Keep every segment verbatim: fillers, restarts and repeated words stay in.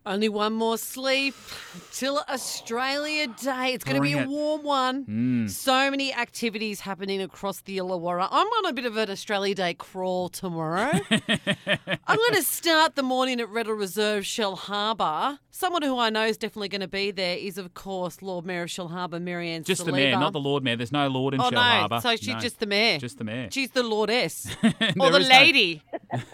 Only one more sleep till Australia Day. It's going to Bring be a it. warm one. Mm. So many activities happening across the Illawarra. I'm on a bit of an Australia Day crawl tomorrow. I'm going to start the morning at Redder Reserve, Shell Harbour. Someone who I know is definitely going to be there is, of course, Lord Mayor of Shell Harbour, Marianne Just the Saliba. mayor, not the Lord Mayor. There's no Lord in Oh, Shell no. Harbour. So she's No, just the mayor. Just the mayor. She's the Lordess. There or the is no- lady.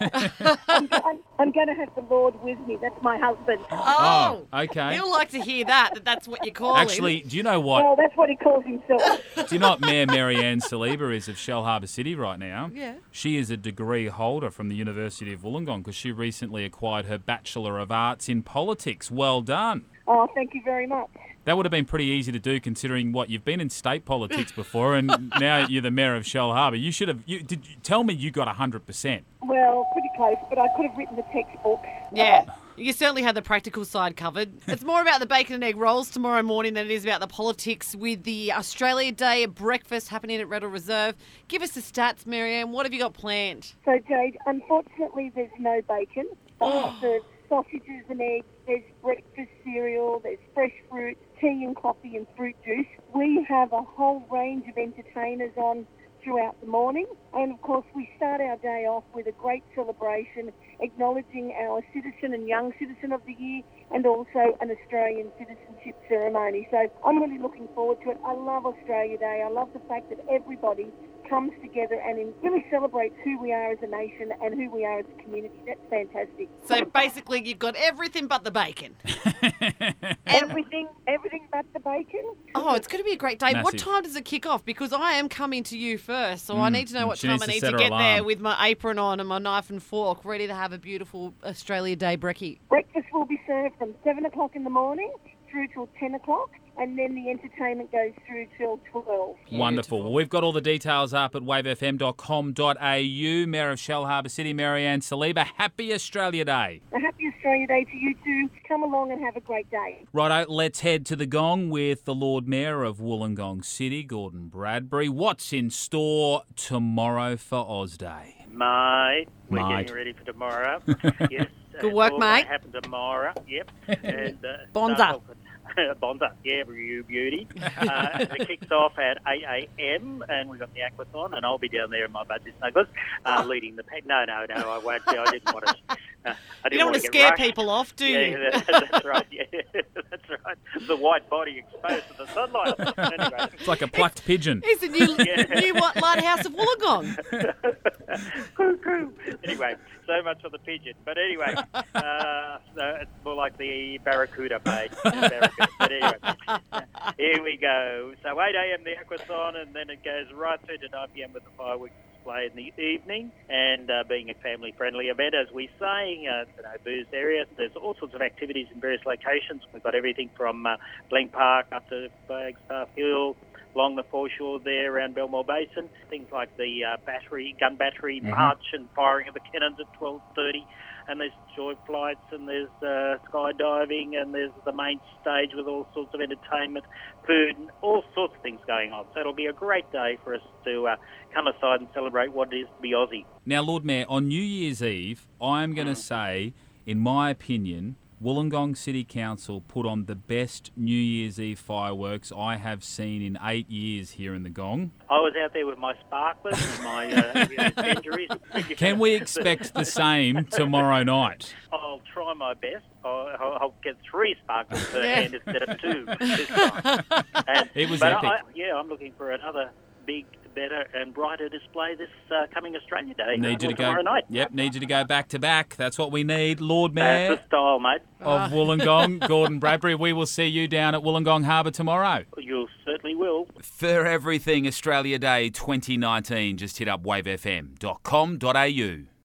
I'm, I'm, I'm going to have the Lord with me. That's my husband. Oh, Oh, okay. He'll like to hear that, that that's what you call him. Actually, do you know what? Well, that's what he calls himself. Do you know what Mayor Marianne Saliba is of Shell Harbour City right now? Yeah. She is a degree holder from the University of Wollongong because she recently acquired her Bachelor of Arts in Politics. Well done. Oh, thank you very much. That would have been pretty easy to do considering what you've been in state politics before and now you're the Mayor of Shell Harbour. You should have, you, did you, tell me you got one hundred percent. Well, pretty close, but I could have written the textbook. Yeah. You certainly had the practical side covered. It's more about the bacon and egg rolls tomorrow morning than it is about the politics with the Australia Day breakfast happening at Redder Reserve. Give us the stats, Marianne. What have you got planned? So, Jade, unfortunately, there's no bacon. But there's sausages and eggs, there's breakfast cereal, there's fresh fruit, tea and coffee and fruit juice. We have a whole range of entertainers on throughout the morning. And, of course, we start our day off with a great celebration acknowledging our Citizen and Young Citizen of the Year and also an Australian citizenship ceremony. So I'm really looking forward to it. I love Australia Day. I love the fact that everybody comes together and in- really celebrates who we are as a nation and who we are as a community. That's fantastic. So basically, you've got everything but the bacon. Everything, everything but the bacon. Oh, it's going to be a great day. What Massive. time does it kick off? Because I am coming to you first, so I Mm, need to know what she time needs I to need set to her get there alarm. with my apron on and my knife and fork, ready to have a beautiful Australia Day brekkie. Breakfast will be served from seven o'clock in the morning through till ten o'clock, and then the entertainment goes through till twelve. Wonderful. Well, we've got all the details up at wave f m dot com dot a u. Mayor of Shell Harbour City, Marianne Saliba, happy Australia Day. A happy Australia Day to you too. Come along and have a great day. Righto, let's head to the Gong with the Lord Mayor of Wollongong City, Gordon Bradbury. What's in store tomorrow for Oz Day? Mate, we're Mate. getting ready for tomorrow. Yes. Good it's work, all mate. gonna happen tomorrow. Yep. And, uh, Bonza. start off with- Bonza, yeah, you beauty. Uh, it kicks off at eight a.m. and we've got the aquathon, and I'll be down there in my budgie snugglers, uh, leading the pack. No, no, no, I won't. I didn't want to. Uh, I You didn't don't want to get scare rushed. people off, do you? Yeah, that- that's right. Yeah, that's right. The white body exposed to the sunlight. Anyway. It's like a plucked pigeon. It's the new, Yeah. new what, lighthouse of Wollongong. Cuckoo. Anyway, so much for the pigeon. But anyway, uh, so it's more like the barracuda, mate. Barracuda. But anyway, here we go. So eight a.m. the aquathon, and then it goes right through to nine p.m. with the fireworks display in the evening. And uh, being a family-friendly event, as we say, uh, it's an no-booze area. There's all sorts of activities in various locations. We've got everything from uh, Blenk Park up to Flagstaff Hill, along the foreshore there around Belmore Basin. Things like the uh, battery, gun battery Mhm. march and firing of the cannons at twelve thirty. And there's joy flights and there's uh, skydiving and there's the main stage with all sorts of entertainment, food and all sorts of things going on. So it'll be a great day for us to uh, come aside and celebrate what it is to be Aussie. Now, Lord Mayor, on New Year's Eve, I'm going to say, in my opinion, Wollongong City Council put on the best New Year's Eve fireworks I have seen in eight years here in the Gong. I was out there with my sparklers and my uh, injuries. Can we expect the same tomorrow night? I'll try my best. I'll, I'll I'll get three sparklers per Yeah. hand instead of two this time. And, It was but epic. I, yeah, I'm looking for another big, better and brighter display this uh, coming Australia Day. Need you or to go. tomorrow night. Yep, need you to go back to back. That's what we need, Lord That's Mayor the style, mate. of Wollongong, Gordon Bradbury. We will see you down at Wollongong Harbour tomorrow. You certainly will. For everything Australia Day twenty nineteen, just hit up wave f m dot com dot a u.